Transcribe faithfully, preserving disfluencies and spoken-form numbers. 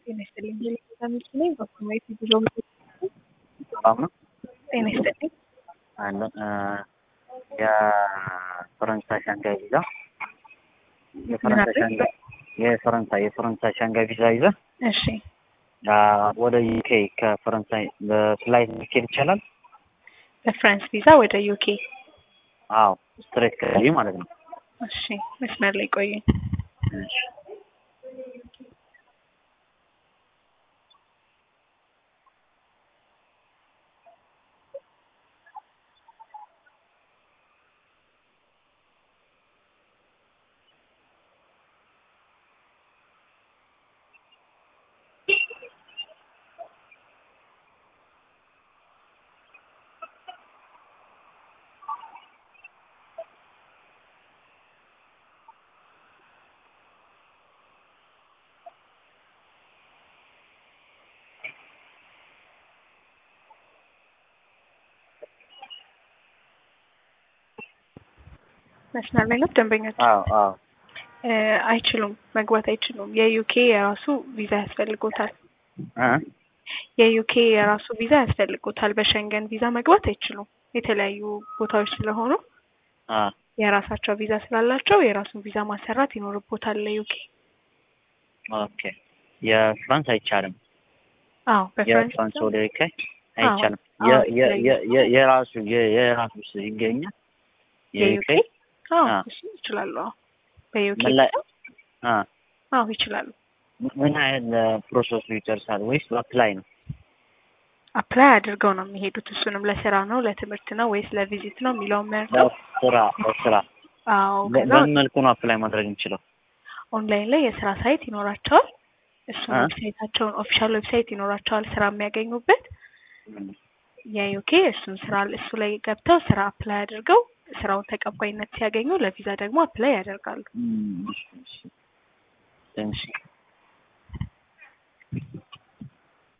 ጤና ይስጥልኝ ለምሳሌ ነኝ በኮሜቲ ብዙ ሰላም ነው። ጤና ይስጥልኝ አለ የፈረንሳይ ሻንጋይ ቪዛ የፈረንሳይ ሻንጋይ የፈረንሳይ የፈረንሳይ ሻንጋይ ቪዛ ይዘ እሺ ወደ ዩኬ ከፈረንሳይ በፍላይት መሄድ ይቻላል? በፍራንስ ቪዛ ወደ ዩኬ? አዎ ስትሬት ከዚህ ማለት ነው። እሺ መስመር ላይ ቆይ። እሺ መስመር ላይ ነው ደንበኞች? አዎ አዎ አይችሉም መግባት አይችሉም። የዩኬ የራሱ ቪዛ ያስፈልጎታል። አ የዩኬ የራሱ ቪዛ ያስፈልጎታል። በሸንገን ቪዛ መግባት አይችሉም። የተለያዩ ቦታዎች ስለሆኑ አ የራሳቸው ቪዛ ስላላቸው የራሱን ቪዛ ማሰራት ይኖርቦታል ለዩኬ። ኦኬ የፍራንስ አይቻልም? አዎ በፍራንስ የፍራንስ ወደ ዩኬ አይቻልም። አዎ የ የ የ የራሱ የራሱ ይገኛል የዩኬ? አዎ እሺ ይችላሉ። አዎ በዩኬ አ አዎ ይችላሉ። ምን አይነት ፕሮሰሱ ይጨርሳል ወይስ አፕላይ ነው? አፕላይ አድርገው ነው የሚሄዱት። እሱንም ለስራ ነው ለትምህርት ነው ወይስ ለቪዚት ነው የሚለውን መርጠው ስራ ስራ አዎ በምን መልኩ ነው አፕላይ ማድረግ እንችላለን? ኦንላይን ላይ የስራ ሳይት ይኖራቸዋል። እሱን ዌብሳይታቸውን ኦፊሻል ዌብሳይት ይኖራቸዋል ስራ የሚያገኙበት የዩኬ። እሱን ስራ እሱ ላይ ገብተው ስራ አፕላይ አድርገው ስራውን ተቀባይነት ሲያገኙ ለቪዛ ደግሞ አፕላይ ያደርጋሉ። እሺ